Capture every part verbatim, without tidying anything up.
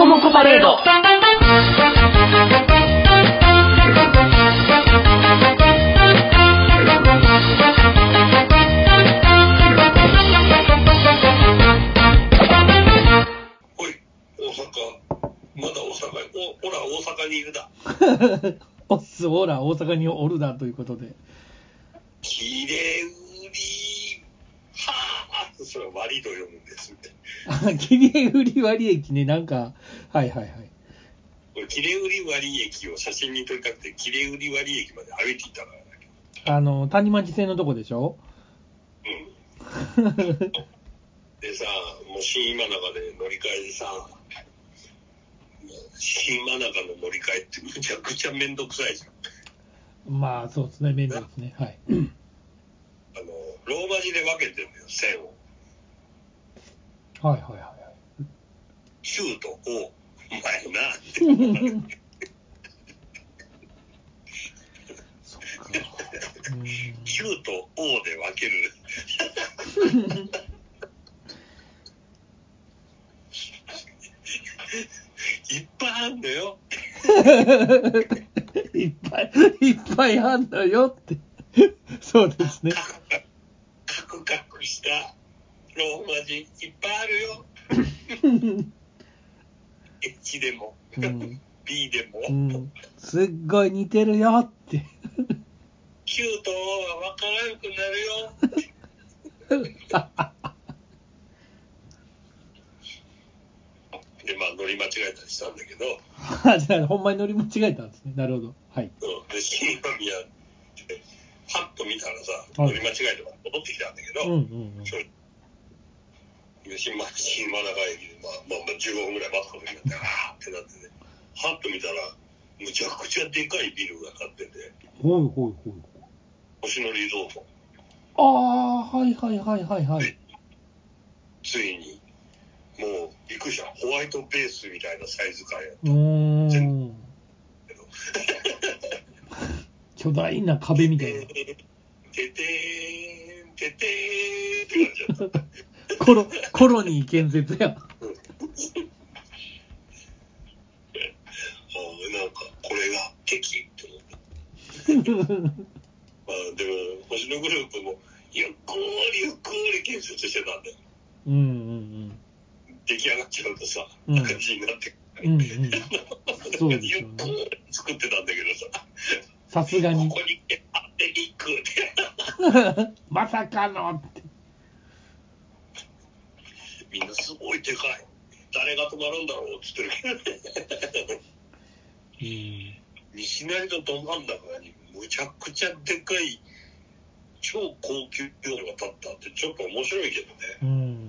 コモコパレード。 おい、大阪、まだ大阪、お、おら大阪にいるだ。 おっす、おら大阪におるだということで。 きれ売り、はぁ、それは割と読むんですって。 あ、きれ売り割益ね、なんか、はいはいはい。 きれ売り割益を写真に撮りたくて、きれ売り割益まで歩いていったからだけど。あの、谷町線のとこでしょ？ うん。でさ、もう新今中で乗り換えでさ、新今中の乗り換えってむちゃくちゃめんどくさいじゃん。 まあ、そうですね、面倒ですね。はい。 あの、ローマ字で分けてるんだよ、線を。 はいはいはいはい。 Q と O、お前なって。 そっか。 Q と O で分ける。いっぱいあんのよ。 いっぱい、いっぱいあんのよって。そうですね。 カクカクしたローマ字いっぱいあるよ。H でも、うん、B でも、うん、 すっごい似てるよって。 Q と O は分からなくなるよ。で、まあ乗り間違えたりしたんだけど。 あ、じゃあほんまに乗り間違えたんですね。なるほど。はい。 うん、で、新今宮ってパッと見たらさ、乗り間違えて戻ってきたんだけど、うんうんうん。新新今中駅で、まあ、まあ、じゅうごふんぐらい待つことになって、あーってなってね、パッと見たら、むちゃくちゃでかいビルが建ってて、 ほいほいほい。 星野リゾート。 ああ、はいはいはいはいはい。 ついに、もう、びっくりした。ホワイトベースみたいなサイズ感やった。 うーん。全部巨大な壁みたいな。ててーん、ててーんって感じだった。 コロ、コロニー建設や。 ああ、なんか、これが敵って思って。まあ、でも、星野グループも、ゆっくりゆっくり建設してたんだよ。うんうんうん。出来上がっちゃうとさ、うん、赤字になってくる。うんうん。そうですよね。ゆっくり作ってたんだけどさ。 さすがに。 ここにあってリックって。 まさかのって。 みんなすごいでかい。誰が泊まるんだろうって言ってるけど。うん。西成のど真ん中にむちゃくちゃでかい超高級ビルが建ったってちょっと面白いけどね。 うん。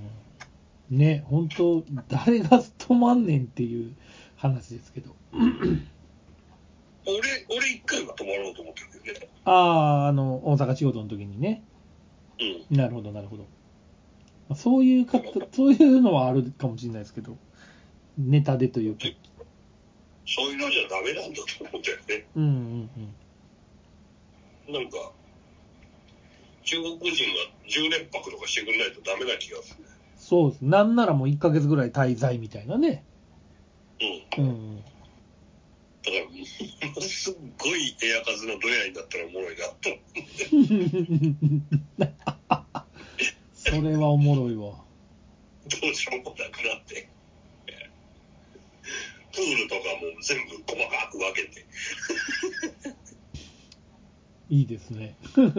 ね、本当誰が泊まんねんっていう話ですけど。 俺、俺一回は泊まろうと思ってるんだよね。 ああ、あの、大阪仕事の時にね。うん。なるほど、なるほど。そういうか、そういうのはあるかもしれないですけど、ネタでというか。 そういうのじゃダメなんだと思ったよね。 うんうんうん。なんか、中国人がじゅうねんぱくとかしてくれないとダメな気がする。 そうです。なんならもういっかげつぐらい滞在みたいなね。 うん。うん。だから、ものすっごい部屋数のドヤになったらおもろいなと思って。 それはおもろいわ。 どうしようもなくなって。プールとかも全部細かく分けて。 いいですね。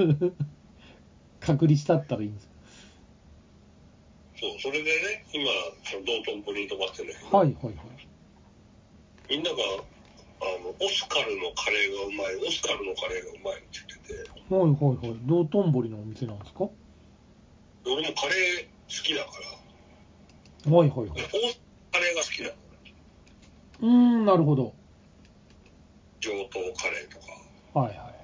隔離したったらいいんです。 そう、それでね、今、その道頓堀に泊まってるんだけど、 はいはいはい。 みんなが、あの、オスカルのカレーがうまい、オスカルのカレーがうまいって言ってて。 はいはいはい。道頓堀のお店なんですか？ 俺もカレー好きだから。 はいはいはい。 オスカレーが好きなの。 うーん、なるほど。 上等カレーとか。はいはい。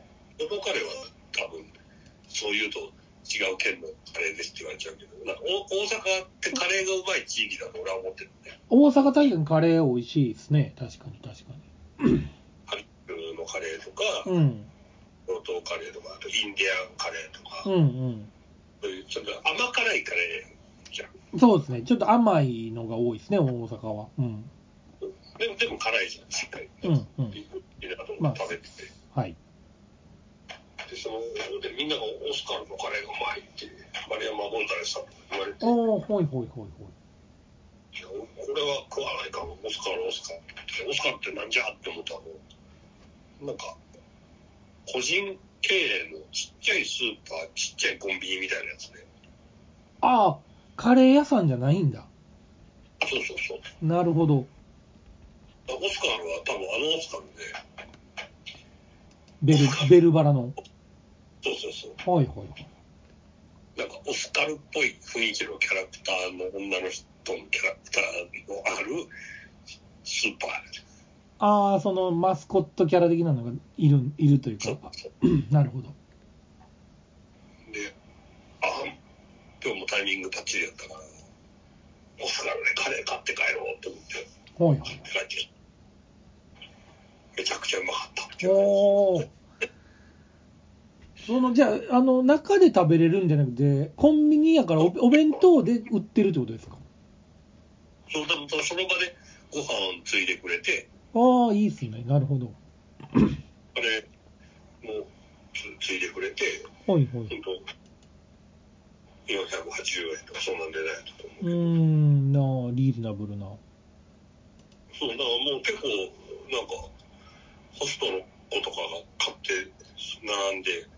上等カレーは多分、そう言うと違う県のカレーですって言われちゃうけど、なんか大阪ってカレーがうまい地域だと俺は思ってるね。 大阪確かにカレー美味しいですね。確かに確かに。 ハリップのカレーとか、 うん。 上等カレーとか、あとインディアンカレーとか、 うんうん。 そういうちょっと甘辛いカレーじゃん。 そうですね。ちょっと甘いのが多いですね、大阪は。うん。 うん、 辛いじゃん、しっかり。 うんうん。 まあ、食べてて。 はい。 で、その、で、みんながオスカルのカレーがうまいって、丸山ゴンザレスさんと言われて。 ああ、ほいほいほいほい。 いや、これは食わないかも、オスカル、オスカルって。オスカルってなんじゃって思ったの。なんか、個人経営のちっちゃいスーパー、ちっちゃいコンビニみたいなやつね。 ああ、カレー屋さんじゃないんだ。 そうそうそう。 なるほど。 オスカルは多分あのオスカルで。 ベル、ベルバラの。 そうそうそう。 はいはいはい。 なんかオスカルっぽい雰囲気のキャラクターの女の人のキャラクターのあるスーパー。 ああ、そのマスコットキャラ的なのがいる、いるというか。そうそうなるほど。 で、あ今日もタイミングパッチリやったから、オスカルでカレー買って帰ろうと思って。はいはい。帰ってきて。めちゃくちゃうまかったっていう。おー。 そのじゃあ、あの中で食べれるんじゃなくて、コンビニやからおお弁当で売ってるってことですか？ そう、だからその場でご飯ついでくれて。 ああ、いいっすね。なるほど。 あれ、もうつ、ついでくれて、 はいはい。ほんとよんひゃくはちじゅうえんとかそんなんでないと思うけど。 うーん、なあ、リーズナブルな。 そう、だからもう結構、なんか、ホストの子とかが買って、並んで、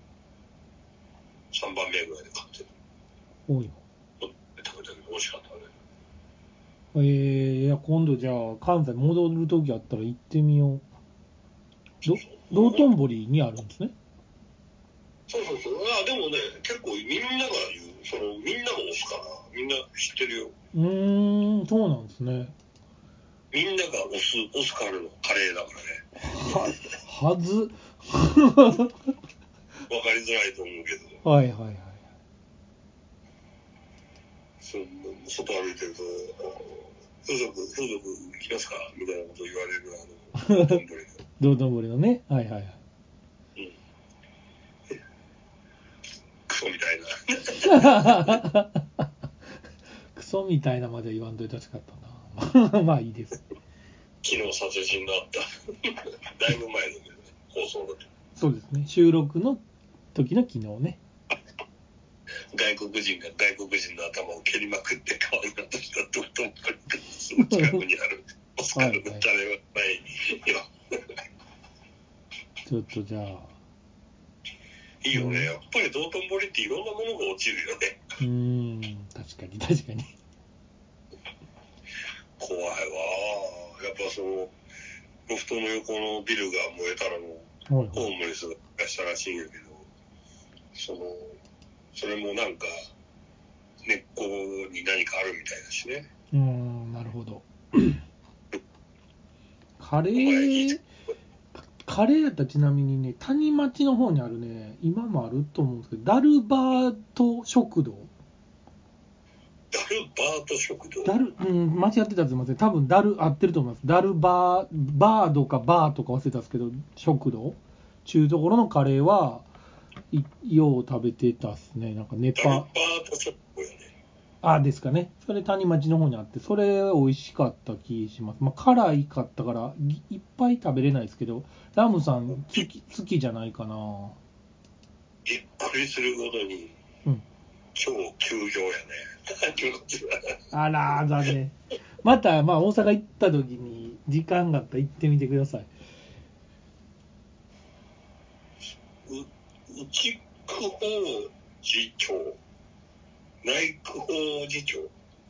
さんばんめぐらいで買ってる。 おい。 食べたけど美味しかったね。 えー、いや、今度じゃあ、関西戻るときあったら行ってみよう。ど、道頓堀にあるんですね。 そうそうそう。あ、でもね、結構みんなが言う、その、みんなが推すから、みんな知ってるよ。 うーん、そうなんですね。 みんなが推す、オスカルのカレーだからね。 は、はず。 わかりづらいと思うけど。 はいはいはい。 そう、外歩いてると、風俗、風俗行きますかみたいなこと言われる、あの、道頓堀道頓堀のね。はいはいはい。 うん。クソみたいな。 クソみたいなまで言わんといてほしかったな。まあいいです。 昨日殺人があった。だいぶ前だけどね、放送だと。 そうですね。収録の時の昨日ね。 外国人が外国人の頭を蹴りまくって川に落とした道頓堀がすぐ近くにある。オスカルのタレはないよ。 ちょっとじゃあ。 いいよね。やっぱり道頓堀っていろんなものが落ちるよね。 うーん、確かに確かに。 怖いわ。やっぱその、ロフトの横のビルが燃えたらもう、はいはい、ホームレスが出したらしいんやけど、その、それもなんか、根っこに何かあるみたいだしね。 うーん、なるほど。カレー、カレーやったらちなみにね、谷町の方にあるね、今もあると思うんですけど、ダルバート食堂。 ダルバート食堂ダル、うん、間違ってたらすいません。多分ダル、合ってると思います。ダルバー、バードかバーとか忘れたんですけど、食堂中ところのカレーは、よう食べてたっすね。なんかネパ。ダルバート食堂やね。 あ、ですかね。それ谷町の方にあって、それ美味しかった気します。まあ、辛いかったから、いっぱい食べれないですけど、ラムさん好き、好きじゃないかな。 びっくりするほどに、うん、超休業やね。 あら、残念。また、まあ、大阪行った時に、時間があったら行ってみてください。 う、内区法次長、内区法次長、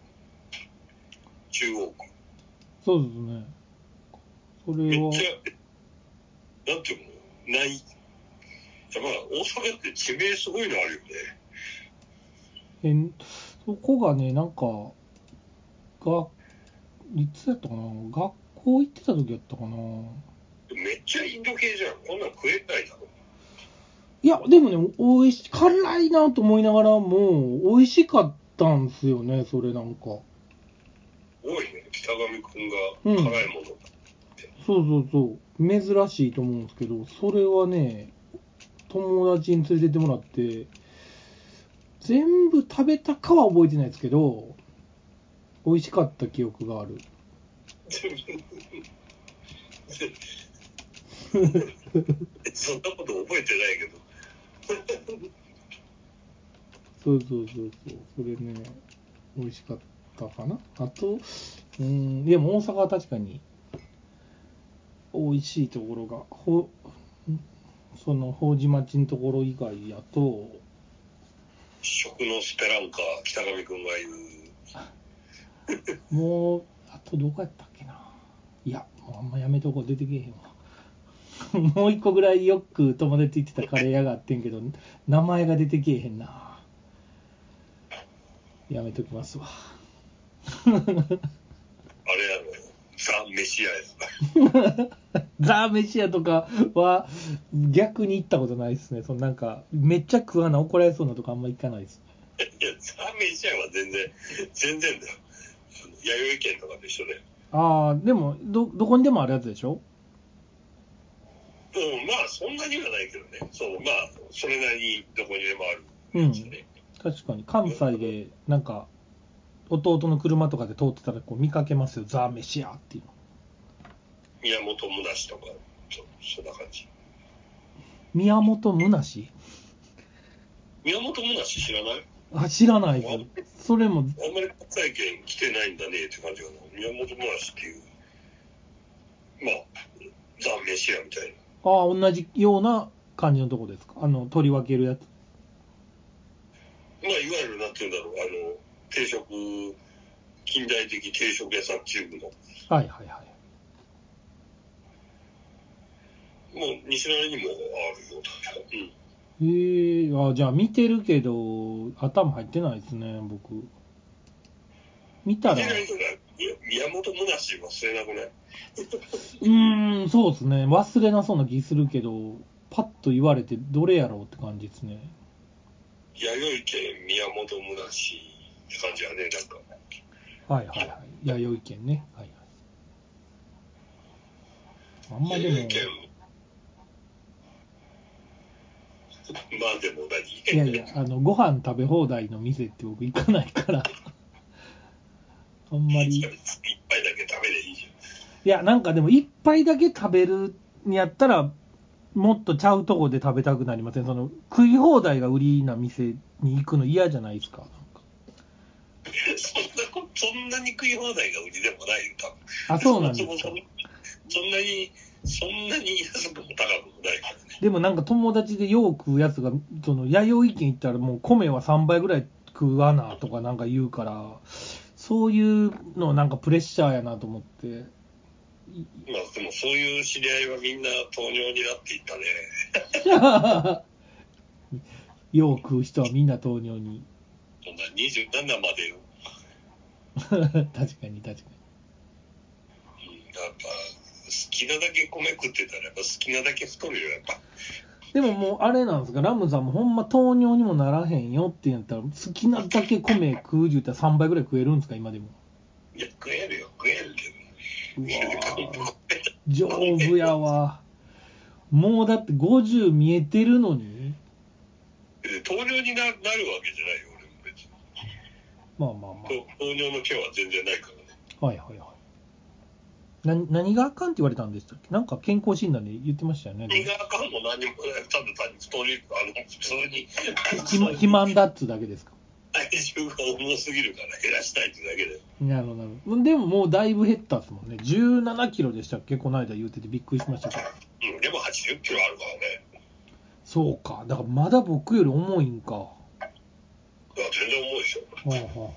中央区。 そうですね。それは。 めっちゃ、なんていうのない。やっぱ大阪って地名すごいのあるよね。 えそこがね、なんか、が、いつやったかな、学校行ってた時やったかな。 めっちゃインド系じゃん。こんなん食えないだろ。 いや、でもね、美味し、辛いなと思いながらも、美味しかったんすよね、それなんか。 多いね、北上くんが辛いもの、うん、 そうそうそう。珍しいと思うんですけど、それはね、友達に連れてってもらって、全部食べたかは覚えてないですけど、美味しかった記憶がある。 そんなこと覚えてないけど。 そうそうそうそう、それね、美味しかったかな。あと、うん、でも大阪は確かに美味しいところが、ほその麹町のところ以外やと、 食のスペランカー、北上君が言う。 もう、あとどこやったっけな。いや、もうあんまやめとこう、出てけえへんわ。もう一個ぐらいよく友達言ってたカレー屋があってんけど、名前が出てけえへんな。やめときますわ。 あれやろ、ザ・メシアや。 ザ・メシアとかは逆に行ったことないですね。そのなんか、めっちゃ食わな怒られそうなとかあんま行かないです。 いや、ザ・メシアは全然、全然だよ。弥生県とかと一緒で。 ああ、でも、ど、どこにでもあるやつでしょ？ うん、まあ、そんなにはないけどね。そう、まあ、それなりにどこにでもあるうん。 やつで。 確かに、関西で、なんか、弟の車とかで通ってたらこう見かけますよ。ザ・メシアっていうの。 宮本むなしとか、そそんな感じ。 宮本むなし？ 宮本むなし知らない？ あ、知らないです。それも。 あんまり関西圏来てないんだねって感じがな。宮本むなしっていう、まあ、ザ・メシアみたいな。 ああ、同じような感じのとこですか？あの、取り分けるやつ。 まあ、いわゆる、なんていうんだろう、あの、定食、近代的定食屋さん中部の。 はいはいはい。 もう、西成にもあるよ、確か。うん。 へえ、あ、じゃあ見てるけど、頭入ってないですね、僕。見たら。 見てないとね、宮本むなし忘れなくない？ うーん、そうですね。忘れなそうな気するけど、パッと言われてどれやろうって感じですね。 弥生県宮本むなしって感じやね、なんか。 はいはいはい。弥生県ね。はいはい。あんまでも。 弥生県、まあでも何？ いやいや、あの、ご飯食べ放題の店って僕行かないから。あんまり。 一杯だけ食べればいいじゃん。 いや、なんかでも一杯だけ食べるにやったら、もっとちゃうとこで食べたくなりません？その、食い放題が売りな店に行くの嫌じゃないですか。なんかそんなこ、そんなに食い放題が売りでもないよ、多分。 あ、そうなんですか。 そもそもそんなに、そんなに安くも高くもないからね。 でもなんか友達でよう食うやつが、その、弥生県行ったらもう米はさんばいぐらい食わなとかなんか言うから、そういうのなんかプレッシャーやなと思って。 まあでもそういう知り合いはみんな糖尿になっていったね。 よう食う人はみんな糖尿に。 そんなにじゅうななまでよ。 確かに確かに。うん、やっぱ好きなだけ米食ってたらやっぱ好きなだけ太るよ、やっぱ。 でももうあれなんですか、ラムさんもほんま糖尿にもならへんよって言ったら、好きなだけ米食う言うたらさんばいぐらい食えるんですか、今でも。 いや、食えるよ、食えるけど。 うわ丈夫やわ。もうだってごじゅう見えてるのに。 糖尿に な, なるわけじゃないよ、俺も別に。 まあまあまあ。 糖尿の毛は全然ないからね。 はいはいはい。な何があかんって言われたんでしたっけ？なんか健康診断で言ってましたよね。 何があかんも何もない。ただ単に太り、あの、普通に。 肥満だっつうだけですか？ 体重が重すぎるから減らしたいってだけで。 なるほどなるほど。でももうだいぶ減ったっすもんね。じゅうななキロでしたっけ？この間言うててびっくりしましたけど。 うん、でもはちじゅっキロあるからね。 そうか。だからまだ僕より重いんか。 いや、全然重いでしょ。 はあはあはあ。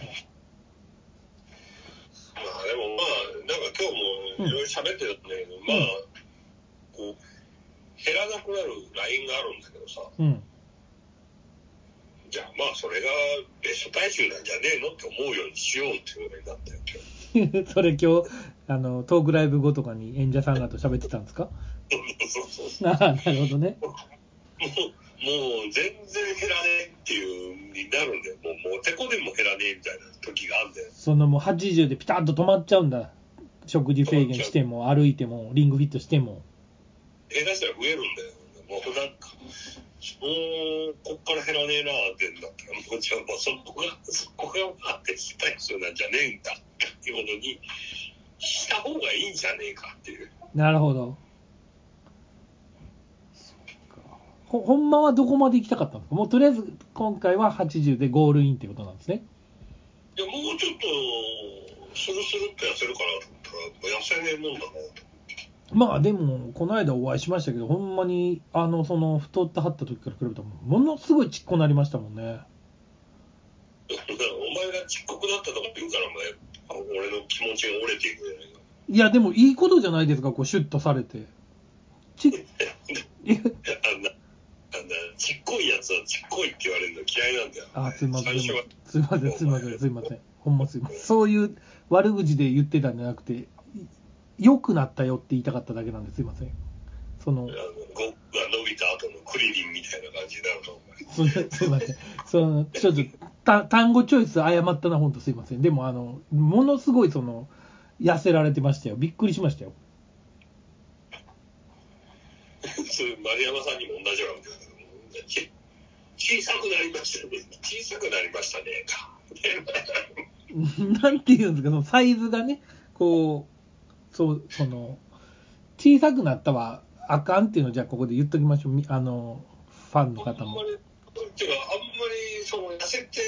まあでもまあ、なんか今日もいろいろ喋ってるんだけど、うん、まあ、こう、減らなくなるラインがあるんだけどさ。うん。じゃあまあそれがベスト体重なんじゃねえのって思うようにしようっていうことになったよ今日。 それ今日あのトークライブ後とかに演者さん方と喋ってたんですか？ そうそうそう。 ああ、なるほどね。 もう、もう全然減らねえっていうになるんだよ。もう、もうてこでも減らねえみたいな時があるんだよ。 そのもうはちじゅうでピタッと止まっちゃうんだ。食事制限しても歩いてもリングフィットしても。 下手したら増えるんだよ。もうなんか。もうこっから減らねえなーってんだったら、もうじゃあもうそこがそこがまあベスト体重なんじゃねえんだっていうことにした方がいがいいんじゃねえかっていう。 なるほど。ほ, ほんまはどこまで行きたかったんですか？もうとりあえず今回ははちじゅうでゴールインっていうことなんですね。 いや、もうちょっとスルスルっと痩せるかなと思ったら痩せねえもんだなと。まあでもこの間お会いしましたけど、ほんまにあのその太ってはった時から比べたらものすごいちっこなりましたもんね。 お前がちっこくなったとか言うからお前俺の気持ちが折れていくじゃないか。 いやでもいいことじゃないですか、こうシュッとされて。ちっあんなあんなちっこいやつはちっこいって言われるの嫌いなんだよ。 あ、すいません。すいません、すいません、すいません。ほんますいません。そういう悪口で言ってたんじゃなくて、良くなったよって言いたかっただけなんですいません。その。 あの、ゴが伸びた後のクリリンみたいな感じになると思う。すいません。その、ちょっと、た単語チョイス誤ったな、ほんとすいません。でも、あの、ものすごいその、痩せられてましたよ。びっくりしましたよ。 それ丸山さんにも同じようなこと言うけど、小さくなりましたね、小さくなりましたねか。 なんていうんですか、そのサイズがね、こう、そう、その、小さくなったはあかんっていうのをじゃあここで言っときましょう。あの、ファンの方も。 あんまり、っていうか、あんまり、その、痩せて、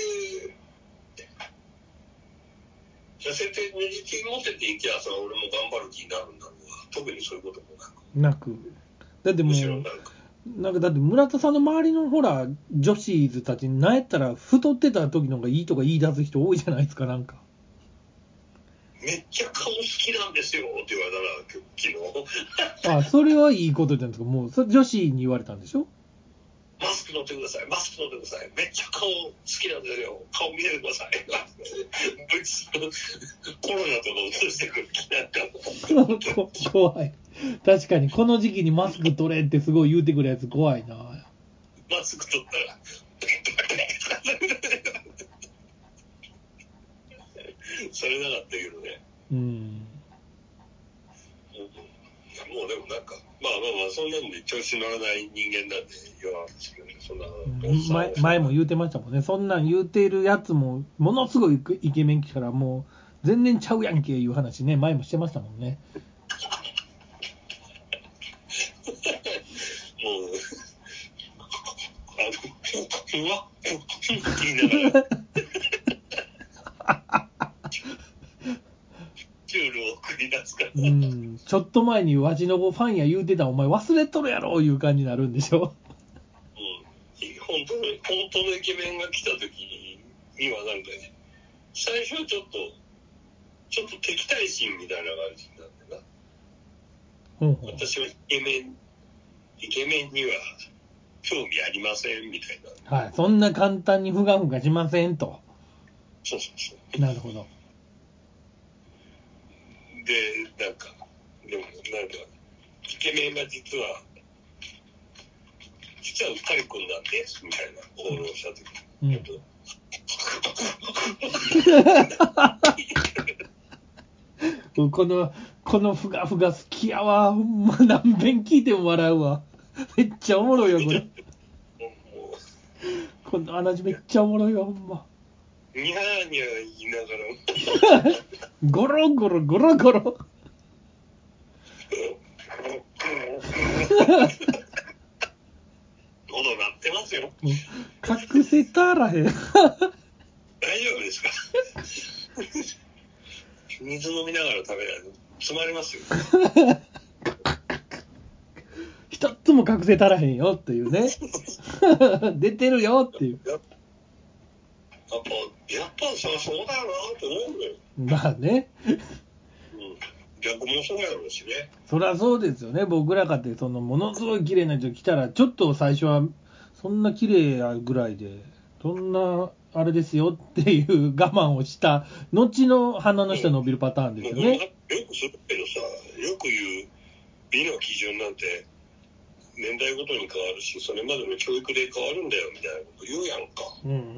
痩せてねじき持てていきゃさ、俺も頑張る気になるんだろうが、特にそういうこともなく。 なく。だってもう、なんかだって村田さんの周りのほら、女子たち、なんやったら太ってた時の方がいいとか言い出す人多いじゃないですか、なんか。 めっちゃ顔好きなんですよって言われたら、昨日。 あ、それはいいことじゃないですか。もう、それ女子に言われたんでしょ？ マスク取ってください、マスク取ってください。めっちゃ顔好きなんですよ。顔見せてください。コロナとか移してくる気なんか。 怖い。確かに、この時期にマスク取れってすごい言うてくるやつ怖いな。 マスク取ったら、それなかったけどね。 うん。 もうでもなんか、まあまあまあ、そんなんで調子乗らない人間なんで言わんですけどね、そんな、 うん、前, 前も言うてましたもんね。そんなん言うてるやつも、ものすごいイケメン来たら、もう、全然ちゃうやんけいう話ね、前もしてましたもんね。 もう、あの、うわっ、って言いながら、チュールを送り出すから。 うん、ちょっと前にわしの子ファンや言うてたお前忘れとるやろいう感じになるんでしょ。うん、 本当の、本当のイケメンが来た時にはなんかね、最初はちょっと、ちょっと敵対心みたいな感じになってな。うんうん、私はイケメン、イケメンには興味ありませんみたいな。はい、そんな簡単にふがふがしませんと。 そうそうそう。 なるほど。 で、なんか、でも、なんか、イケメンが実は、実はうっかりくんなんですみたいな行動をしたとき、うんえっと、 この、このふがふが好きやわ。ほんま何遍聞いても笑うわ。めっちゃおもろいわ、これ。この話めっちゃおもろいわ、ほんま。 にゃーにゃー言いながら。 ゴロゴロゴロゴロ。 喉鳴ってますよ。 隠せたらへん。大丈夫ですか？水飲みながら食べないと詰まりますよ。 一つも隠せたらへんよっていうね。出てるよっていう。 やっぱ、やっぱさ、そうだよなと思うよ。 まあね。 うん。逆もそうやろうしね。 そりゃそうですよね。僕らかってそのものすごい綺麗な人来たらちょっと最初はそんな綺麗やぐらいでそんなあれですよっていう我慢をした後の鼻の下伸びるパターンですよね。うん、 よくするけどさ、よく言う美の基準なんて年代ごとに変わるし、それまでの教育で変わるんだよみたいなこと言うやんか。うんうんうん。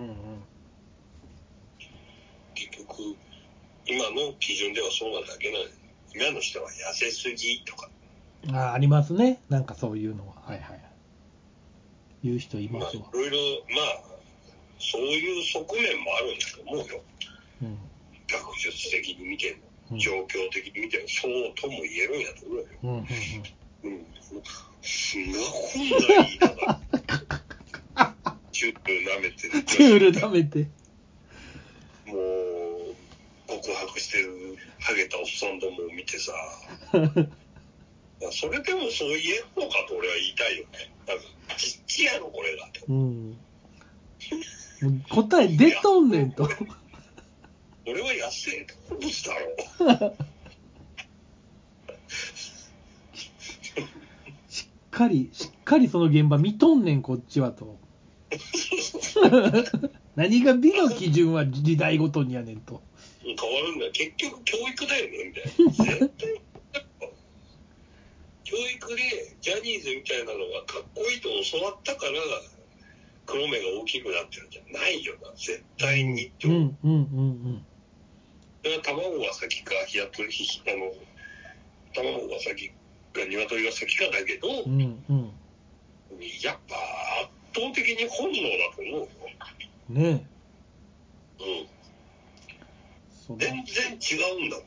結局今の基準ではそうなだけなんで。今の人は痩せすぎとか。 ああ、ありますね。なんかそういうのは。はいはい。言う人いますわ。 まあ、いろいろ、まあ、そういう側面もあるんだと思うよ。うん。学術的に見ても。 状況的に見てもそうとも言えるんやと思うよ。うんうんうん。うん。そんなこんな言いながら、チュール舐めてる。 チュール舐めて。 もう、告白してる、ハゲたおっさんどもを見てさ、それでもそう言えるのかと俺は言いたいよね。なんか、ちっちやろ、これがと。うん。 答え出とんねんと。 俺は野生動物だろ。 しっかり、しっかりその現場見とんねん、こっちはと。何が美の基準は時代ごとにやねんと。 変わるんだよ。結局教育だよね、みたいな。絶対教育でジャニーズみたいなのがかっこいいと教わったから黒目が大きくなってるんじゃないよな、絶対にって思う。うんうんうんうん。だから卵が先か日雇いあの卵が先か鶏が先かだけど、うんうん、やっぱ圧倒的に本能だと思うよ。ねえ。うん。全然違うんだ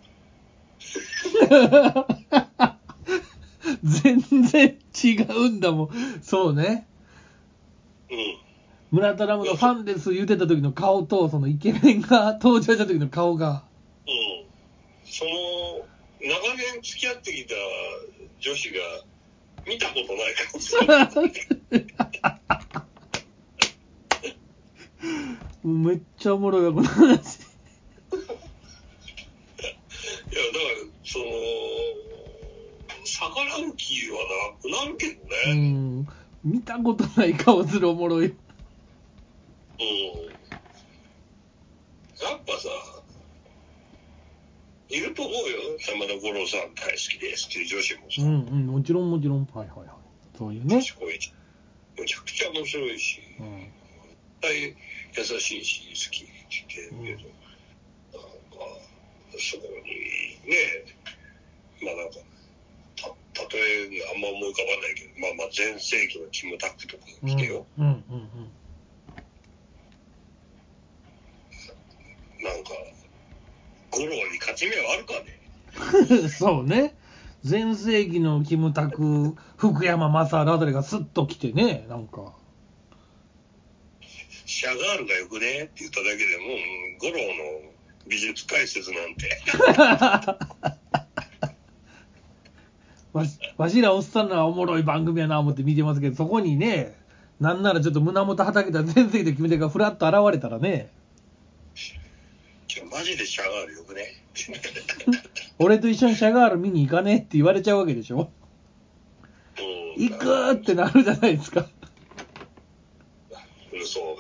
もん。 全然違うんだもん。そうね。うん。村田ラムのファンです言うてた時の顔と、そのイケメンが登場した時の顔が。 うん。その、長年付き合ってきた女子が見たことないかもしれない。 めっちゃおもろいわ、この話。いや、だから、 その、逆らう気はなくなるけどね。うん。 見たことない顔するおもろい。うん。 やっぱさ、いると思うよ。山田五郎さん大好きですっていう女子もさ。 うんうん、もちろんもちろん。はいはいはい。そういうね。 賢い。めちゃくちゃ面白いし、うん、優しいし、好きって言ってるけど、うん、なんか、そこにね、まあなんか、た、例えあんま思い浮かばないけど、まあまあ全盛期のキムタクとか来てよ。うんうんうんうん、なんか、五郎に勝ち目はあるかね。そうね。全盛期のキムタク、福山雅治あたりがスッと来てね、なんか。 シャガールがよくねって言っただけでも、五郎の美術解説なんて。 わし、わしらおっさんのはおもろい番組やな思って見てますけど、そこにね、なんならちょっと胸元はたけた全盛期のキムタクがフラッと現れたらね。 ちょ、マジでシャガールよくね俺と一緒にシャガール見に行かねって言われちゃうわけでしょ。うん、行くーってなるじゃないですか。 嘘がどう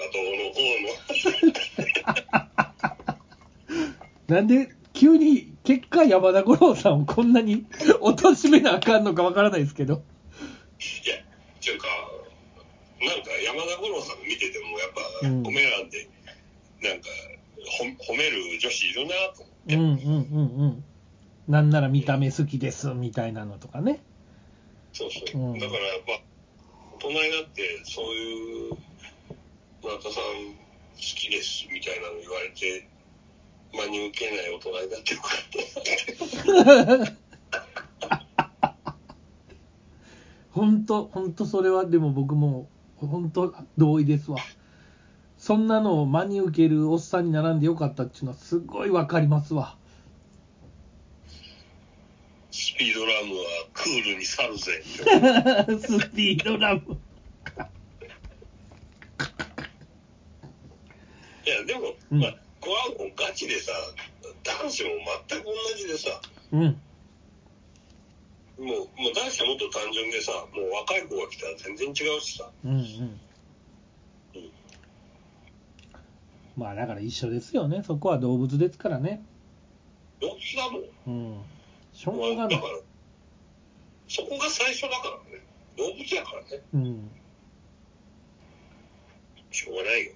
のこうの。なんで急に結果山田五郎さんをこんなに貶めなあかんのかわからないですけど。いや、ちゅうか、なんか山田五郎さん見ててもやっぱ、うん、褒めらんで、なんか褒める女子いるなと思って。うんうんうんうん。 なんなら見た目好きですみたいなのとかね。 そうそう。うん、だからやっぱ大人になってそういう村田さん好きですみたいなの言われて真に受けない大人になってよかった。 本当本当それはでも僕も本当同意ですわ。そんなのを真に受けるおっさんに並んでよかったっていうのはすごいわかりますわ。 スピードラムはクールに去るぜ。 スピードラム。 いやでも、うん、まあこれはもうガチでさ、男子も全く同じでさ、うん、もうもう男子はもっと単純でさ、もう若い子が来たら全然違うしさ。うんうん。うん、 まあだから一緒ですよね。そこは動物ですからね。 動物だもん。うん。 しょうがない。だからそこが最初だからね。動物やからね。うん。しょうがないよ。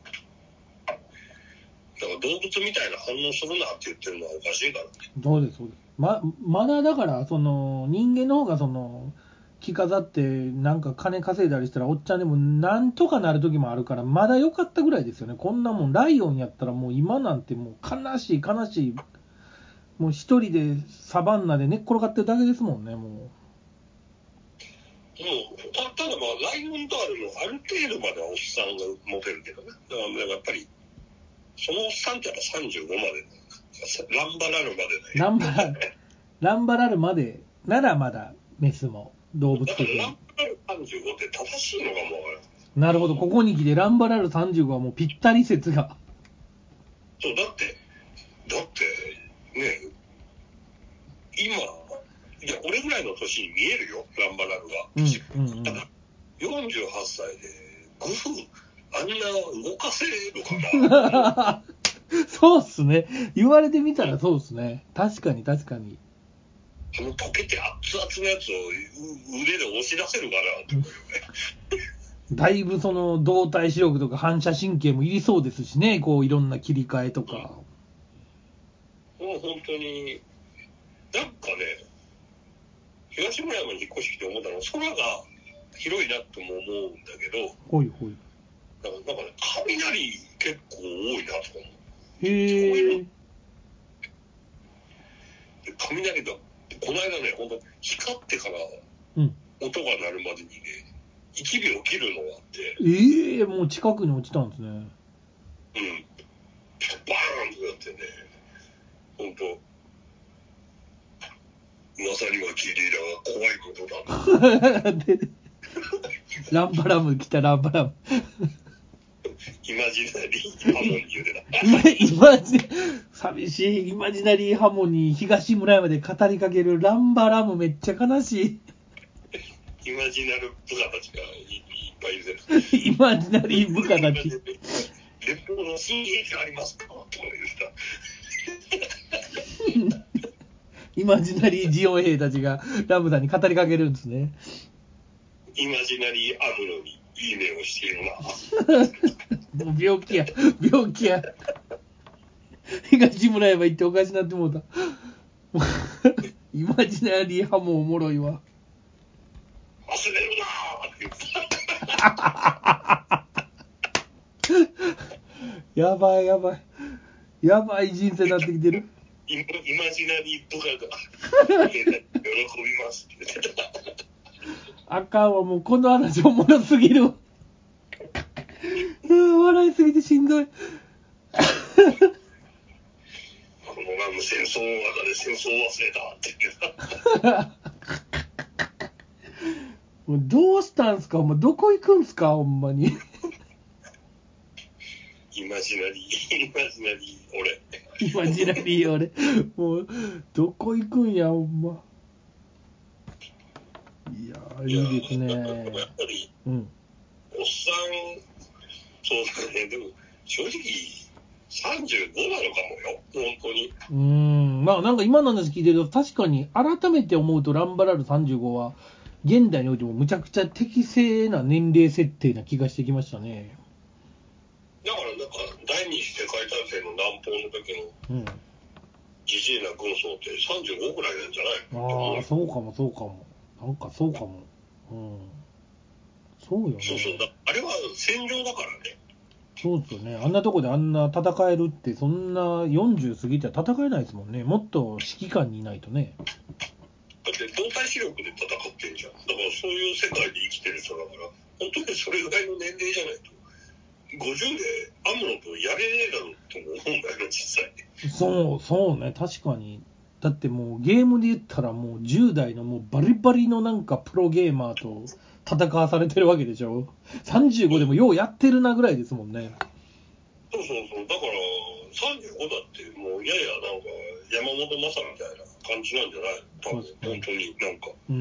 だから動物みたいな反応するなって言ってるのはおかしいからね。 そうですそうです。ままだだからその人間の方がその着飾ってなんか金稼いだりしたらおっちゃんでもなんとかなる時もあるからまだ良かったぐらいですよね。こんなもんライオンやったらもう今なんてもう悲しい悲しいもう一人でサバンナで寝っ転がってるだけですもんね、もう。 もうたただまあライオンとあるのある程度まではおっさんがモテるけどね。だからやっぱりそのおっさんってやっぱさんじゅうごまでランバラルまでランバラルランバラルまでならまだメスも動物的に。 ランバラルさんじゅうごって正しいのかもわからない。 なるほど、ここに来てランバラルさんじゅうごはもうぴったり説が。 そうだってだってね今いや俺ぐらいの年に見えるよランバラルが。 うんうんうん。 ただよんじゅうはっさいでごふんあんな動かせるかな。 そうっすね。言われてみたらそうっすね。確かに確かに。 あの溶けて熱々のやつを腕で押し出せるかなって思うよね。 だいぶその動体視力とか反射神経もいりそうですしね、こういろんな切り替えとか。 もう本当になんかね、東村山に引っ越してきて思ったのは空が広いなとも思うんだけど、 ほいほい。 なんか、なんかね、雷結構多いなとか思う。 へえ。 雷がこの間ね、ほんと光ってから音が鳴るまでにね、いちびょう切るのがあって。 ええー、もう近くに落ちたんですね。うん。バーンとなってね、ほんと、噂には聞いていたが怖いことだな。 ランバラム来た、ランバラム。 イマジナリーハモニー言うてた。 イマジ、寂しいイマジナリーハモニー、東村山で語りかけるランバラムめっちゃ悲しい。 イマジナル部下たちが い, いっぱいいるぜ。 イマジナリー部下たち。 レポート新兵器ありますかと言った。イマジナリージオン兵たちがラムダに語りかけるんですね。 イマジナリーアムロにいいねをしているな。もう病気や、病気や。東村山行っておかしなってもうた。イマジナリーハモおもろいわ。 忘れるなーって言った。 やばいやばい。やばい人生になってきてる。 イマジナリー部下が喜びますって言ってた。 あかんわ、もうこの話おもろすぎるわ。笑いすぎてしんどい。このラム戦争技で戦争忘れたって言ってた。 もうどうしたんすか、お前どこ行くんすか、ほんまに。 イマジナリー、イマジナリー、俺。 イマジナリー、俺。もう、どこ行くんや、ほんま。いやー、いいですね。やっぱり、 うん、 おっさん、そうだね、でも、正直、さんじゅうごなのかもよ、本当に。 うーん、まあなんか今の話聞いてると、確かに改めて思うと、ランバラルさんじゅうごは、現代においてもむちゃくちゃ適正な年齢設定な気がしてきましたね。 だからなんか第二次世界大戦の南方の時のジジイな軍曹ってさんじゅうごぐらいなんじゃないの？ ああ、そうかもそうかも。なんかそうかも。うん。そうよね。 そうそうだ。あれは戦場だからね。 そうですよね。あんなとこであんな戦えるって、そんなよんじゅう過ぎては戦えないですもんね。もっと指揮官にいないとね。 だって動体視力で戦ってんじゃん。だからそういう世界で生きてる人だから、本当にそれぐらいの年齢じゃないと。ごじゅうでアムロとやれねえだろうと思うんだよね、実際。 そうそうね、確かに。だってもうゲームで言ったらもうじゅう代のもうバリバリのなんかプロゲーマーと戦わされてるわけでしょ。さんじゅうごでもようやってるなぐらいですもんね。 そうそうそう。だからさんじゅうごだってもうややなんか山本昌みたいな感じなんじゃない？多分本当になんか、うん、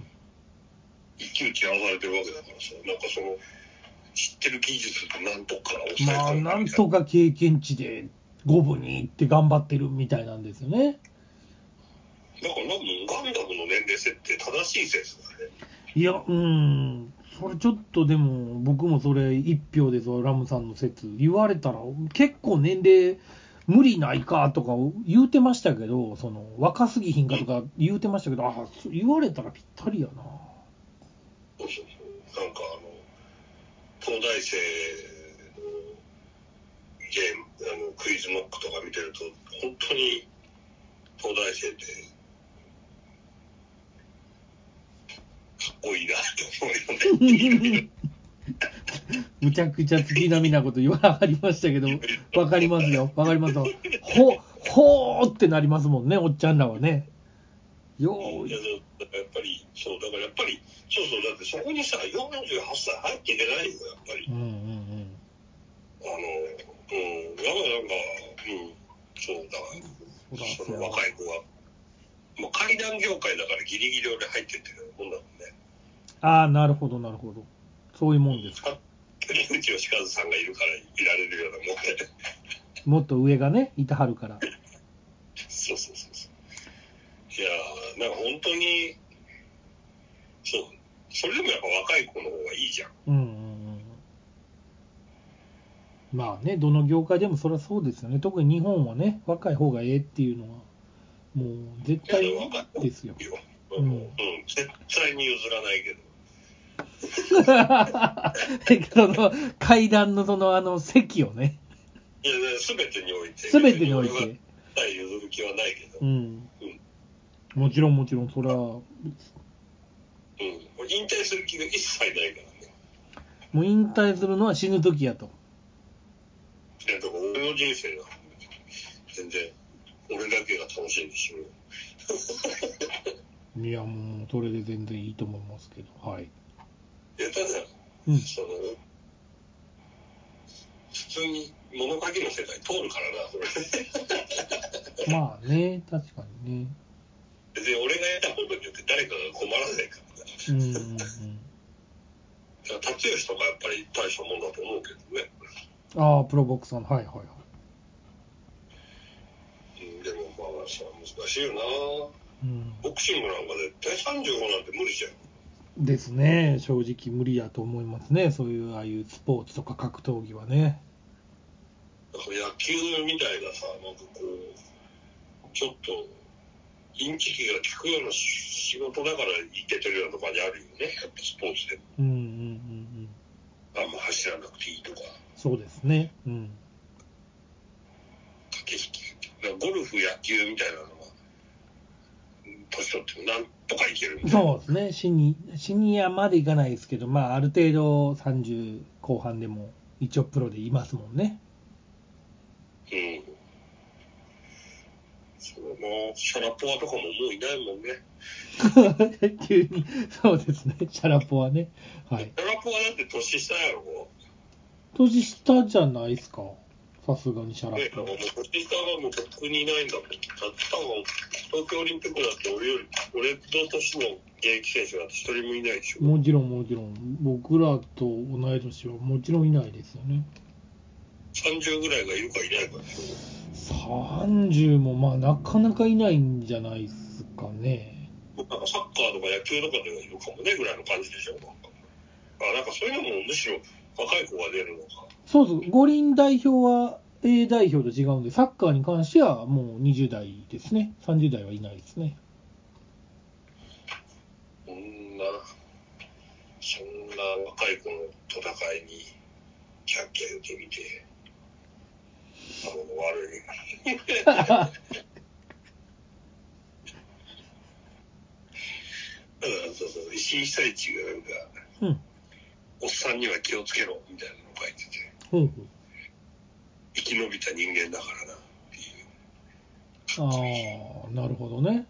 一騎打ち合わされてるわけだからさ、なんかその知ってる技術となんとか抑えてる、 まあなんとか経験値で五分に行って頑張ってるみたいなんですよね。 だから多分ガンダムの年齢設定正しい説だね。 いや、うん、それちょっとでも僕もそれ一票ですわ。ラムさんの説言われたら結構年齢無理ないかとか言うてましたけど、その若すぎひんかとか言うてましたけど、あ、言われたらぴったりやな。 そうそうそう。なんかあの東大生のゲーム、あのクイズノックとか見てると本当に東大生でかっこいいなって思うよね。 むちゃくちゃ月並みなこと言わはりましたけど、わかりますよ、わかりますよ。ほ、ほーってなりますもんね、おっちゃんらはね。よーい。 や、やっぱり、そう、だからやっぱり、そうそう、だってそこにさ、よんじゅうはっさい入っていけないよ、やっぱり。 うんうんうん。 あの、うん、だからなんか、うん、そうだから、その若い子が、もう階段業界だからギリギリ俺入ってってるもんだもんね。 ああ、なるほど、なるほど。そういうもんですか。 竹内義和さんがいるからいられるようなもんで。 もっと上がね、いてはるから。 そうそうそうそう。いやー、なんか本当に、そう、それでもやっぱ若い子の方がいいじゃん。 うんうんうん。まあね、どの業界でもそりゃそうですよね。特に日本はね、若い方がええっていうのは、もう絶対ですよ。 うん、うん、絶対に譲らないけど。 その階段のそのあの席をね。 いや、すべてにおいて。 すべてにおいて。 譲る気はないけど。 うん。うん、もちろんもちろん、それは。うん。 引退する気が一切ないからね。 もう引退するのは死ぬ時やと。 いや、だから俺の人生が全然俺だけが楽しいんでしょう。 いや、もうそれで全然いいと思いますけど、はい。 いや、ただ、うん、その普通に物書きの世界通るからな、それ。 まあね、確かにね。 別に俺がやったことによって誰かが困らないから。うんうんうん。辰吉とかやっぱり大したもんだと思うけどね。 ああ、プロボクサーの、はいはいはい。 うん、でもまあさ、難しいよな。うん。ボクシングなんか絶対さんじゅうごなんて無理じゃん。 ですね、正直無理やと思いますね、そういうああいうスポーツとか格闘技はね。 だから野球みたいなさ、なんかこう、ちょっと、インチキが効くような仕事だからいけてるようなところにあるよね、やっぱスポーツでも。うんうんうんうん。あんま走らなくていいとか。 そうですね。うん。 駆け引き。ゴルフ、野球みたいなのは、年取ってもなんとかいけるみたいな。 そうですね。シニ、シニアまでいかないですけど、まあ、ある程度さんじゅうこう半でも一応プロでいますもんね。 うん。そうな、シャラポワとかももういないもんね。 急に、そうですね。シャラポワね。はい。 シャラポワだって年下やろ？ 年下じゃないですか。さすがにシャラポワ。 ね、年下がもうとっくにいないんだもん。多分東京オリンピックだって俺より、俺の年の現役選手なんて一人もいないでしょ。 もちろんもちろん。僕らと同い年はもちろんいないですよね。 さんじゅうぐらいがいるかいないかでしょ。 さんじゅうもまあなかなかいないんじゃないですかね。 なんかサッカーとか野球とかではいるかもねぐらいの感じでしょ。あ、なんかそういうのもむしろ若い子が出るのか。 そうそう。五輪代表は A 代表と違うんで、サッカーに関してはもうにじゅう代ですね。さんじゅう代はいないですね。 そんな、そんな若い子の戦いにキャッキャ言ってみて、あの悪い。そうそう、石井久一がなんか、うん、おっさんには気をつけろみたいなのを書いてて、うんうん、生き延びた人間だからなっていう。 ああ、なるほどね。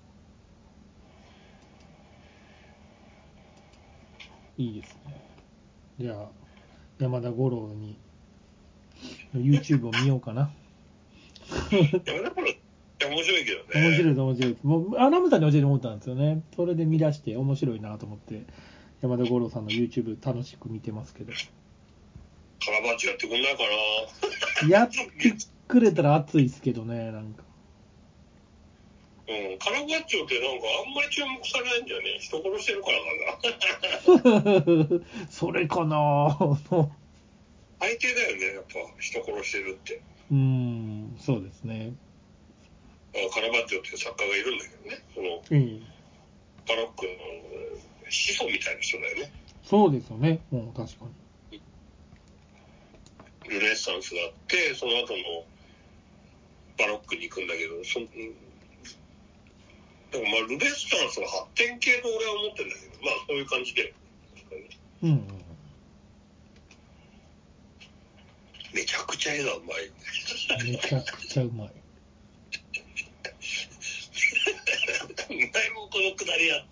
いいですね。じゃあ、山田五郎に YouTube を見ようかな。 山田五郎面白いけどね。 面白いです、面白いです。もう、アナムさんに教えてもらったんですよね。それで見出して面白いなと思って、山田五郎さんの YouTube 楽しく見てますけど。 カラバッチョやってくんないかな。やってくれたら熱いですけどね、なんか。 うん、カラバッチョってなんかあんまり注目されないんだよね。人殺してるからかな。それかな。 最低だよね、やっぱ人殺してるって。 うーん、そうですね。 カラバッチョっていう作家がいるんだけどね、その、 うん、 バロックの始祖みたいな人だよね。 そうですよね、もう確かに。 ルネッサンスがあって、その後のバロックに行くんだけど、そでもまあルネッサンスの発展系と俺は思ってるんだけど、まあそういう感じで。 うん、うん。 めちゃくちゃ絵がうまい。 めちゃくちゃうまい。 前もこのくだりあった。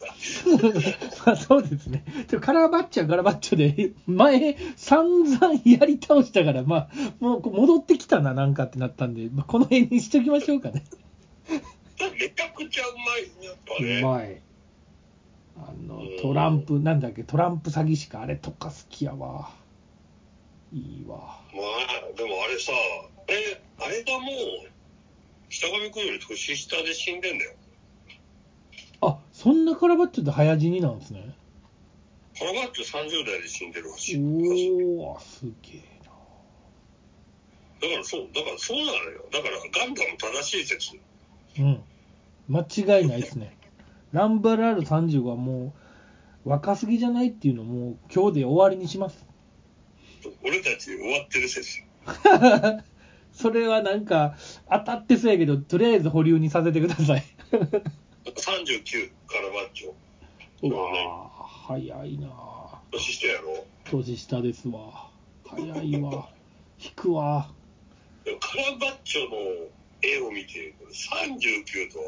まあそうですね。カラバッチョはカラバッチョで、前散々やり倒したから、まあ、もう戻ってきたな、なんかってなったんで、まあ、この辺にしときましょうかね。 めちゃくちゃうまいね、やっぱね。 うまい。あの、トランプ、なんだっけ、トランプ詐欺師か、あれとか好きやわ。いいわ。 まあ、でもあれさ、え、あれがもう、北上君より年下で死んでんだよ。 あ、そんなカラバッチョって早死になんですね。 カラバッチョさんじゅう代で死んでるらしい。 おー、すげえな。 だからそう、だからそうなのよ。だからガンダム正しい説。 うん。間違いないですね。ランバル アールさんじゅうご はもう若すぎじゃないっていうのをもう今日で終わりにします。 俺たち終わってる説。 それはなんか当たってそうやけど、とりあえず保留にさせてください。 さんじゅうきゅうカラバッチョ。 うわぁ、早いなぁ。 年下やろ。 年下ですわ。早いわ。引くわ。 でもカラバッチョの絵を見て、さんじゅうきゅうとは、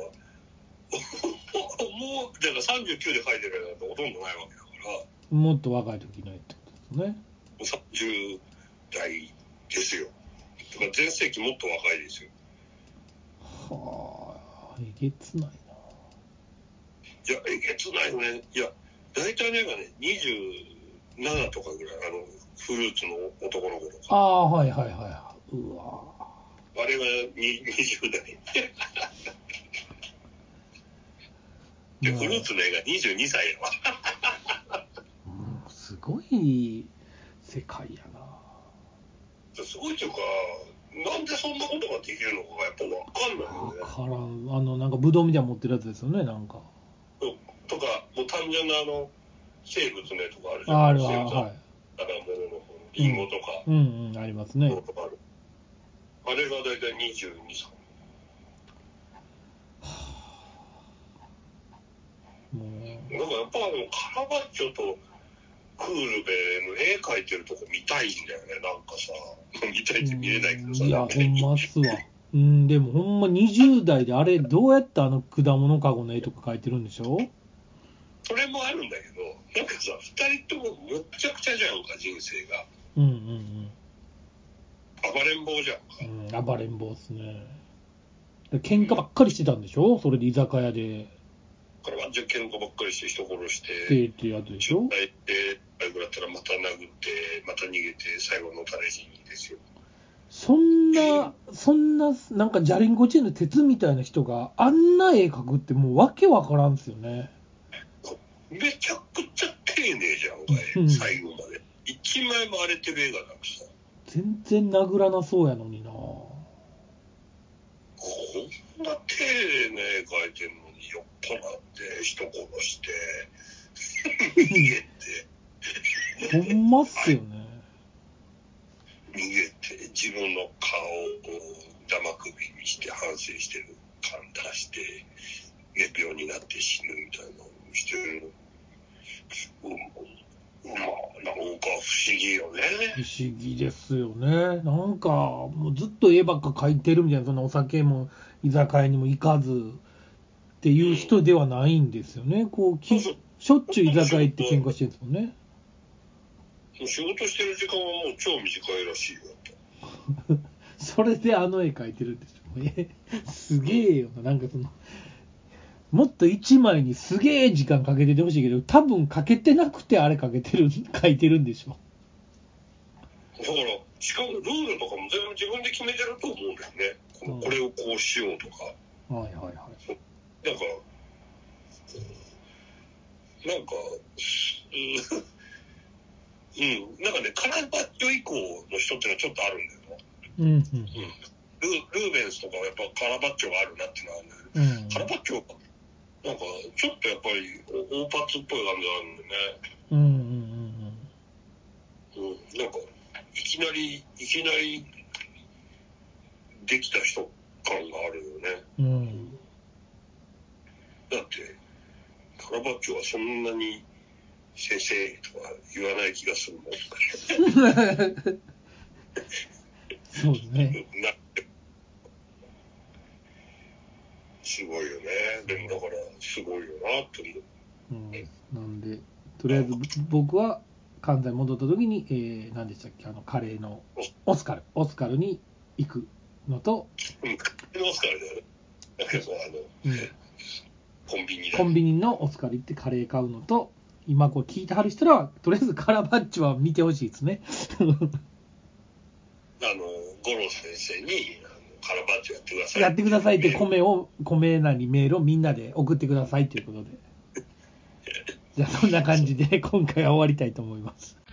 もう、だからさんじゅうきゅうで描いてる絵なんてほとんどないわけだから。 もっと若い時ないってことですね。 さんじゅう代ですよ。とか全盛期もっと若いですよ。 はあ、えげつないな。 いや、えげつないよね。いや、大体の絵がね、にじゅうななとかぐらい、あの、フルーツの男の子とか。 ああ、はいはいはい。うわあれがにじゅう代。で、フルーツの絵がにじゅうにさいやわ。 うん、すごい世界やな。 すごいっていうか、なんでそんなことができるのかがやっぱ分かんないよね。 分からん。あの、なんかブドウみたいな持ってるやつですよね、なんか。 とか、もう単純なあの、生物の絵とかあるじゃん。 あるわ、 生物はい。 ただもののリンゴとか。 うん、うん、うん、ありますね。 あれがだいたいにじゅうにさい。もうなんかやっぱあのカラバッチョとクールベの絵描いてるとこ見たいんだよね。なんかさ、見たいって見れないけどさ。 いや、ほんまっすわ。うん、でもほんまにじゅう代であれ、どうやってあの果物かごの絵とか描いてるんでしょ？ それもあるんだけど、なんかさ、二人ともむっちゃくちゃじゃんか、人生が。 うんうんうん。 暴れん坊じゃんか。 うん、暴れん坊っすね。喧嘩ばっかりしてたんでしょ？それで居酒屋で。 カラバッチョ喧嘩ばっかりして人殺して、 でってやつでしょ？ で、あれぐらいだったらまた殴って、また逃げて、最後のタレ死にですよ。 そんな、そんな、なんかジャリンコチェーンの鉄みたいな人があんな絵描くってもうわけわからんっすよね。 めちゃくちゃ丁寧じゃんか、 うん、 最後まで。一枚も荒れてる絵がなくさ。 全然殴らなそうやのにな。 こんな丁寧な絵描いてるのに酔っ払って人殺して逃げほてんまっすよね。 逃げて自分の顔を生首にして反省してる感出して寝病になって死ぬみたいなのをしてる。うん、まあなんか不思議よね。 不思議ですよね。なんかもうずっと絵ばっか描いてるみたいな、そのお酒も居酒屋にも行かずっていう人ではないんですよね。こうきしょっちゅう居酒屋行って喧嘩してるんですもんね。 仕事してる時間はもう超短いらしいよ。 それであの絵描いてるんでしょ。えすげえよな。なんかそのもっと一枚にすげえ時間かけててほしいけど、多分かけてなくてあれかけてる描いてるんでしょ。 だからしかもルールとかも全部自分で決めてると思うんだよね。このこれをこうしようとか。 はいはいはい。 なんかなんかうん、なんかねカラバッチョ以降の人ってのはちょっとあるんだよね。 うんうんうん。 ルルーベンスとかはやっぱカラバッチョがあるなっていうのはあるんだけど、うん、カラバッチョなんかちょっとやっぱり大パツっぽい感じがあるんでね。 うんうんうんうん。うん、なんかいきなりいきなりできた人感があるよね。 うん。 だってカラバッチョはそんなに先生とか言わない気がするもん。 そうですね。 すごいよね。でもだからすごいよなって思う。 うん、なんでとりあえず僕は関西に戻った時に、えー、何でしたっけ、あのカレーのオスカルオスカルに行くのと、 うん、カレーのオスカルだよね。だけどあの、うん、コンビニだ、ね、 コンビニのオスカル行ってカレー買うのと、今これ聞いてはる人らはとりあえずカラバッチョは見てほしいですね。 あの五郎先生にカラバッチョやってくださいやってくださいって米を米なりメールをみんなで送ってくださいということで。じゃあそんな感じで今回は終わりたいと思います。